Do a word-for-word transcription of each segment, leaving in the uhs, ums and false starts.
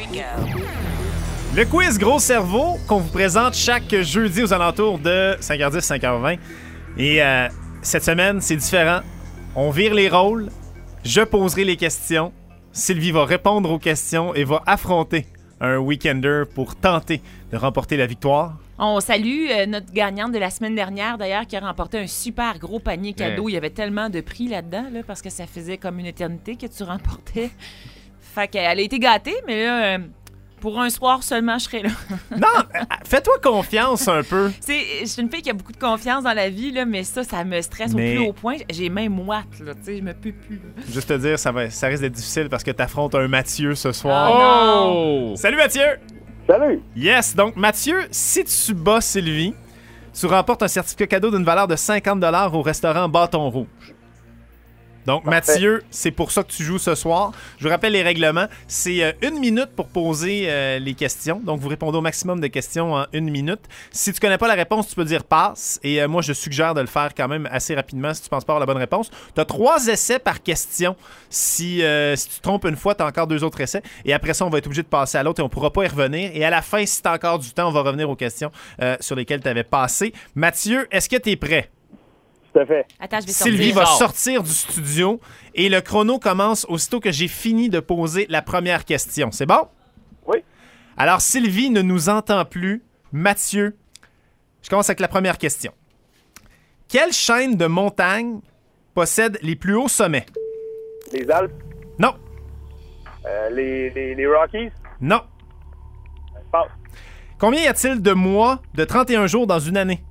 Le quiz Gros Cerveau qu'on vous présente chaque jeudi aux alentours de cinq heures dix, cinq heures vingt. Et euh, cette semaine, c'est différent. On vire les rôles. Je poserai les questions. Sylvie va répondre aux questions et va affronter un weekender pour tenter de remporter la victoire. On salue euh, notre gagnante de la semaine dernière, d'ailleurs, qui a remporté un super gros panier cadeau. Ouais. Il y avait tellement de prix là-dedans, là, parce que ça faisait comme une éternité que tu remportais. Fait qu'elle a été gâtée, mais là, euh, pour un soir seulement, je serais là. Non, fais-toi confiance un peu. C'est, je suis une fille qui a beaucoup de confiance dans la vie, là, mais ça, ça me stresse mais... au plus haut point. J'ai même moite, là, tu sais, je me peux plus. Juste te dire, ça, va, ça risque d'être difficile parce que t'affrontes un Mathieu ce soir. Oh! oh! Salut Mathieu! Salut! Yes, donc Mathieu, si tu bats Sylvie, tu remportes un certificat cadeau d'une valeur de cinquante dollars au restaurant Bâton Rouge. Donc, Parfait. Mathieu, c'est pour ça que tu joues ce soir. Je vous rappelle les règlements. C'est euh, une minute pour poser euh, les questions. Donc, vous répondez au maximum de questions en une minute. Si tu connais pas la réponse, tu peux dire « passe ». Et euh, moi, je suggère de le faire quand même assez rapidement si tu penses pas avoir la bonne réponse. Tu as trois essais par question. Si, euh, si tu te trompes une fois, tu as encore deux autres essais. Et après ça, on va être obligé de passer à l'autre et on pourra pas y revenir. Et à la fin, si tu as encore du temps, on va revenir aux questions euh, sur lesquelles tu avais passé. Mathieu, est-ce que tu es prêt? Tout à fait. Attends, je vais Sylvie sortir. va sortir du studio et le chrono commence aussitôt que j'ai fini de poser la première question. C'est bon? Oui. Alors, Sylvie ne nous entend plus. Mathieu, je commence avec la première question. Quelle chaîne de montagnes possède les plus hauts sommets? Les Alpes? Non. Euh, les, les, les Rockies? Non. Passe. Combien y a-t-il de mois de trente et un jours dans une année?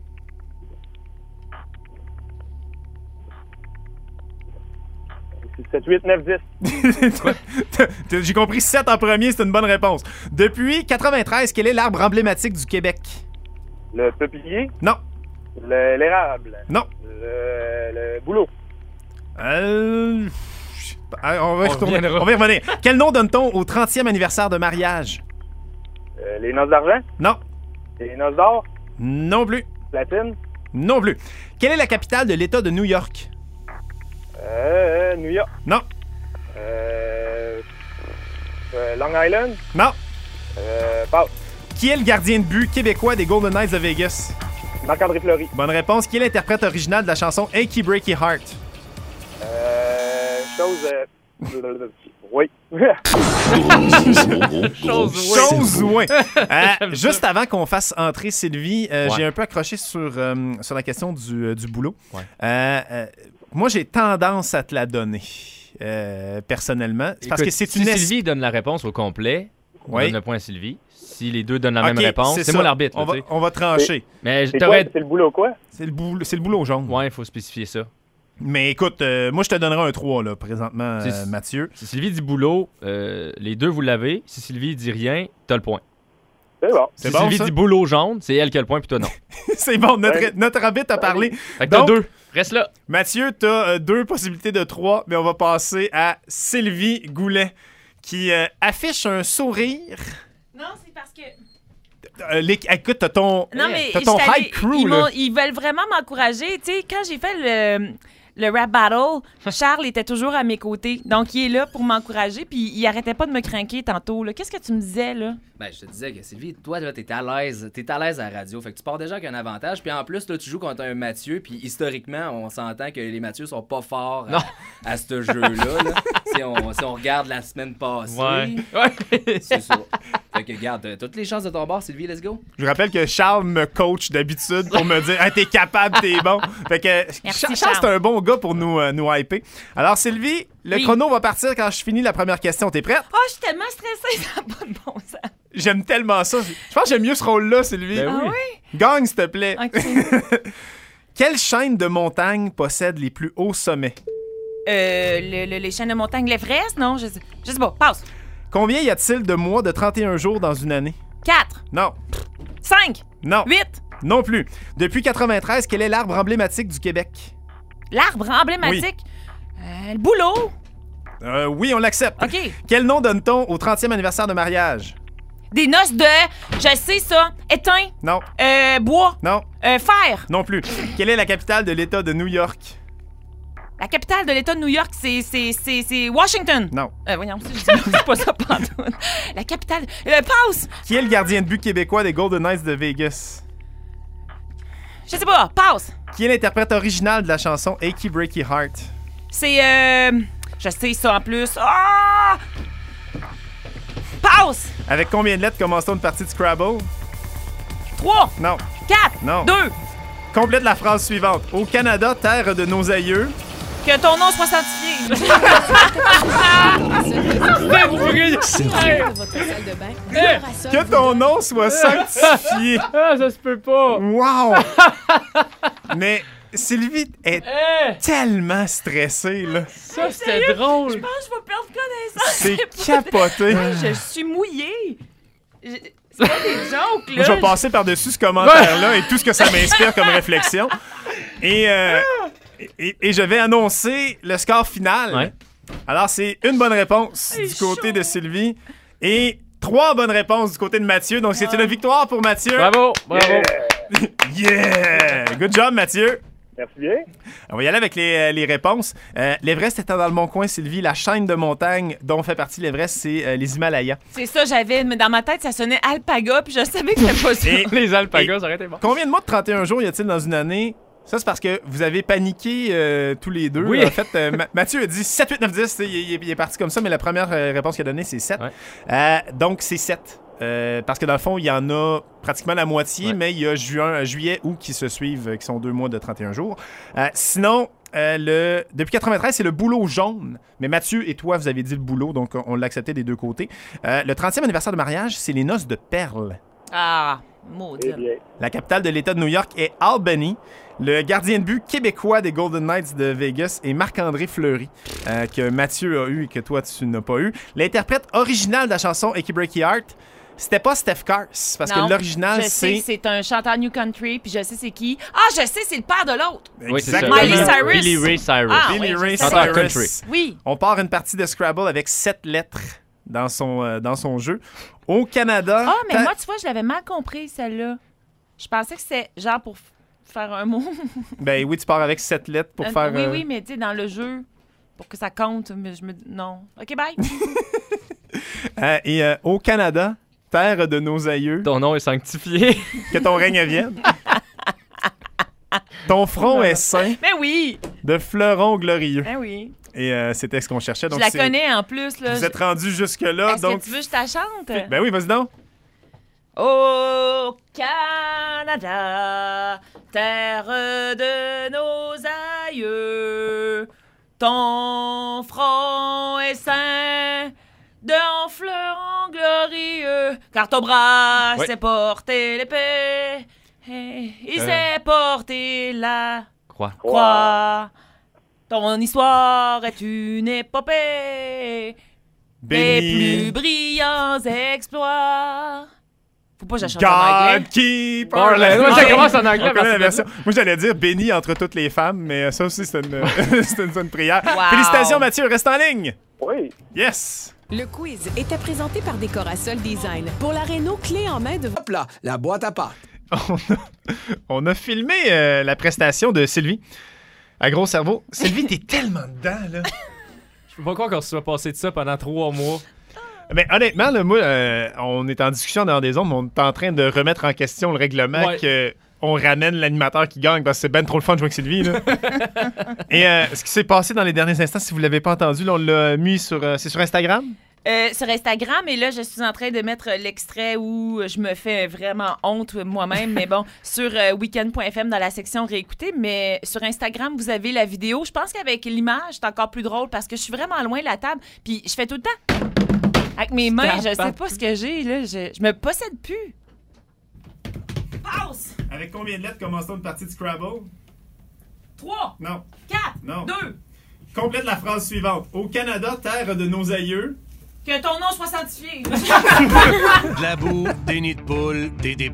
sept, huit, neuf, dix. J'ai compris sept en premier, c'est une bonne réponse. Depuis quatre-vingt-treize, quel est l'arbre emblématique du Québec? Le peuplier? Non. Le, l'érable? Non. Le, le bouleau? Euh... On va, on, on va y revenir. Quel nom donne-t-on au trentième anniversaire de mariage? Euh, les noces d'argent? Non. Les noces d'or? Non plus. Platine? Non plus. Quelle est la capitale de l'État de New York? Euh, New York. Non. Euh, euh, Long Island. Non. Euh, passe. Qui est le gardien de but québécois des Golden Knights de Vegas? Marc-André Fleury. Bonne réponse. Qui est l'interprète original de la chanson Achy Breaky Heart? Euh, chose... Euh, oui. Chose, chose, oui. Euh, juste avant qu'on fasse entrer Sylvie, euh, ouais. j'ai un peu accroché sur, euh, sur la question du, euh, du boulot. Ouais. Euh, euh, moi, j'ai tendance à te la donner, euh, personnellement. C'est parce Écoute, que c'est si une Sylvie es... donne la réponse au complet, on oui. donne le point à Sylvie. Si les deux donnent la okay, même réponse, c'est, c'est moi l'arbitre. On, là, va, on va trancher. Mais c'est, quoi, c'est le boulot quoi? C'est le boulot, c'est le boulot jaune. Ouais, il faut spécifier ça. Mais écoute, euh, moi, je te donnerai un trois, là, présentement, euh, Mathieu. Si Sylvie dit boulot, euh, les deux, vous l'avez. Si Sylvie dit rien, t'as le point. C'est bon. Si c'est bon, Sylvie ça? dit boulot jaune, c'est elle qui a le point, puis toi, non. C'est bon, notre, ouais. notre arbitre a parlé. Fait que t'as deux. Reste là. Mathieu, t'as euh, deux possibilités de trois, mais on va passer à Sylvie Goulet, qui euh, affiche un sourire. Non, c'est parce que... Euh, les, écoute, t'as ton, non, mais t'as ton high crew, ils, là. Ils veulent vraiment m'encourager. Tu sais, quand j'ai fait le, le rap battle, Charles était toujours à mes côtés. Donc, il est là pour m'encourager, puis il arrêtait pas de me craquer tantôt. Là. Qu'est-ce que tu me disais, là? Ben, je te disais que Sylvie, toi, là, t'es à l'aise. T'es à l'aise à la radio. Fait que tu pars déjà avec un avantage. Puis en plus, là, tu joues contre un Mathieu. Puis historiquement, on s'entend que les Mathieu sont pas forts à, à ce jeu-là. Là. si, on, si on regarde la semaine passée. Ouais. ouais. C'est ça. Fait que, regarde, toutes les chances de ton bord, Sylvie, let's go. Je rappelle que Charles me coach d'habitude pour me dire hey, t'es capable, t'es bon. Fait que Merci, Charles, Charles, c'est un bon gars pour nous, euh, nous hyper. Alors, Sylvie, le oui. chrono va partir quand je finis la première question. T'es prête? Oh, je suis tellement stressée, ça n'a pas de bon sens. J'aime tellement ça. Je pense que j'aime mieux ce rôle-là, Sylvie. Ben ah oui. oui? Gagne, s'il te plaît. OK. Quelle chaîne de montagnes possède les plus hauts sommets? Euh, le, le, les chaînes de montagne, l'Everest? Non, je sais, je sais pas. Passe. Combien y a-t-il de mois de trente et un jours dans une année? quatre. Non. cinq. Non. huit. Non plus. Depuis quatre-vingt-treize, quel est l'arbre emblématique du Québec? L'arbre emblématique? Oui. Euh, le bouleau? Euh, oui, on l'accepte. OK. Quel nom donne-t-on au trentième anniversaire de mariage? Des noces de... Je sais ça. Étain. Non. Euh, bois. Non. Euh, fer. Non plus. Quelle est la capitale de l'État de New York? La capitale de l'État de New York, c'est, c'est, c'est, c'est Washington. Non. Euh, voyons, c'est pas ça pantoute. La La capitale. Euh, passe! Qui est le gardien de but québécois des Golden Knights de Vegas? Je sais pas, passe! Qui est l'interprète original de la chanson Achy Breaky Heart? C'est. Euh, je sais ça en plus. Ah! Passe! Avec combien de lettres commence-t-on une partie de Scrabble? trois, Non. quatre, Non. deux. Complète la phrase suivante. Au Canada, terre de nos aïeux. Que ton nom soit sanctifié. Sortez de votre salle de bain. Eh! Duracell Que vous ton donne- nom soit sanctifié. Ah, ça se peut pas! Wow! Mais Sylvie est Eh! tellement stressée, là. Ça, c'était drôle! Je pense que je vais perdre connaissance. C'est capoté. Je suis mouillée. Je- C'est pas des jokes, là. Moi, je vais passer par-dessus ce commentaire-là et tout ce que ça m'inspire comme réflexion. Et, euh, et, et je vais annoncer le score final. Ouais. Alors, c'est une bonne réponse du côté chaud. de Sylvie et trois bonnes réponses du côté de Mathieu. Donc, c'est une victoire pour Mathieu. Bravo! Bravo! Yeah! Good job, Mathieu. Merci bien. On va y aller avec les, les réponses. Euh, L'Everest étant dans le bon coin, Sylvie, la chaîne de montagne dont fait partie l'Everest, c'est euh, les Himalayas. C'est ça, j'avais. Mais dans ma tête, ça sonnait alpaga, puis je savais que c'était pas ça. Et Les alpagas, ça aurait été bon. combien de mois de trente et un jours y a-t-il dans une année? Ça, c'est parce que vous avez paniqué euh, tous les deux. Oui. En fait, euh, Ma- Mathieu a dit sept, huit, neuf, dix. Il, il- il est parti comme ça, mais la première euh, réponse qu'il a donnée, c'est sept. Ouais. Euh, donc, c'est sept. Euh, parce que dans le fond, il y en a pratiquement la moitié, Ouais. mais il y a juin, juillet, août qui se suivent, euh, qui sont deux mois de trente et un jours. Euh, sinon, euh, le, depuis quatre-vingt-treize, c'est le bouleau jaune. Mais Mathieu et toi, vous avez dit le bouleau, donc on, on l'a accepté des deux côtés. Euh, le trentième anniversaire de mariage, c'est les noces de perles. Ah, Eh maudit. bien. La capitale de l'État de New York est Albany. Le gardien de but québécois des Golden Knights de Vegas est Marc-André Fleury, euh, que Mathieu a eu et que toi, tu n'as pas eu. L'interprète original de la chanson Achy Breaky Heart, c'était pas Steph Cars, parce Non, que l'original, je sais que c'est... c'est un chanteur New Country, puis je sais c'est qui. Ah, je sais, c'est le père de l'autre. Oui, c'est ça. Exactement. Miley Cyrus. Billy Ray Cyrus. Ah, Billy oui, Ray je sais. Chanteur Cyrus. country. Oui. On part une partie de Scrabble avec sept lettres dans son, euh, dans son jeu. Au Canada... Ah, mais ta- moi, tu vois, je l'avais mal compris, celle-là. Je pensais que c'était genre pour f- faire un mot. Ben oui, tu pars avec sept lettres pour Euh, faire... Oui, euh, oui, mais tu sais, dans le jeu, pour que ça compte, mais je me dis non. OK, bye. euh, et euh, au Canada, terre de nos aïeux, Ton nom est sanctifié. que ton règne vienne. Ton front est ceint Mais oui, de fleurons glorieux. ben oui. Et euh, c'était ce qu'on cherchait. Donc je la c'est- connais en plus, là. Vous êtes rendu jusque-là, Est-ce donc... que tu veux que je la chante? Ben oui, vas-y donc. Au Canada, terre de nos aïeux, ton front est ceint d'un fleuron glorieux, car ton bras Ouais. s'est porté l'épée, et il Euh. s'est porté la Croix. croix. Ton histoire est une épopée des plus Béni. brillants exploits. Faut pas que je chante en anglais. God keep Parlez. Moi, ça commence en anglais. On connaît la parce que- version. Moi, j'allais dire béni entre toutes les femmes, mais ça aussi, c'est une, c'est une, c'est une prière. Wow. Félicitations, Mathieu. Reste en ligne. Oui. Yes. Le quiz était présenté par Décorasol Design pour la réno clé en main de Hop là, la boîte à pâtes. On a, on a filmé euh, la prestation de Sylvie à Gros Cerveau. Sylvie, t'es tellement dedans, là. Je peux pas croire qu'on se soit passé de ça pendant trois mois. Mais honnêtement, là, moi, euh, on est en discussion dans des ondes, mais on est en train de remettre en question le règlement Ouais. que on ramène l'animateur qui gagne parce que c'est ben trop le fun de jouer avec Sylvie. Là. Et euh, ce qui s'est passé dans les derniers instants, si vous l'avez pas entendu, là, on l'a mis sur... euh, c'est sur Instagram? Euh, sur Instagram, et là, je suis en train de mettre l'extrait où je me fais vraiment honte moi-même, mais bon, sur euh, weekend point f m dans la section réécouter, mais sur Instagram, vous avez la vidéo. Je pense qu'avec l'image, c'est encore plus drôle parce que je suis vraiment loin de la table, puis je fais tout le temps avec mes mains, je sais pas ce que j'ai, là, je, je me possède plus. Passe! Avec combien de lettres commence-t-on une partie de Scrabble? trois, Non. quatre, Non. deux, Complète la phrase suivante. Au Canada, terre de nos aïeux... que ton nom soit sanctifié. De la boue, des nids de poules, des débris.